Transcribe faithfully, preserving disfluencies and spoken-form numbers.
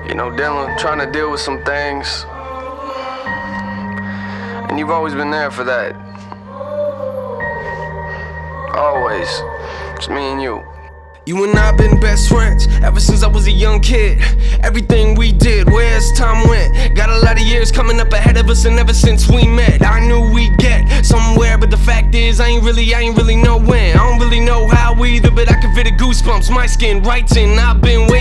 You know, dealing, trying to deal with some things. And you've always been there for that. Always. It's me and you. You and I been best friends ever since I was a young kid. Everything we did, where's time went? Got a lot of years coming up ahead of us, and ever since we met, I knew we'd get somewhere. But the fact is, I ain't really, I ain't really know when. I don't really know how either, but I can feel the goosebumps, my skin right in. I've been waiting.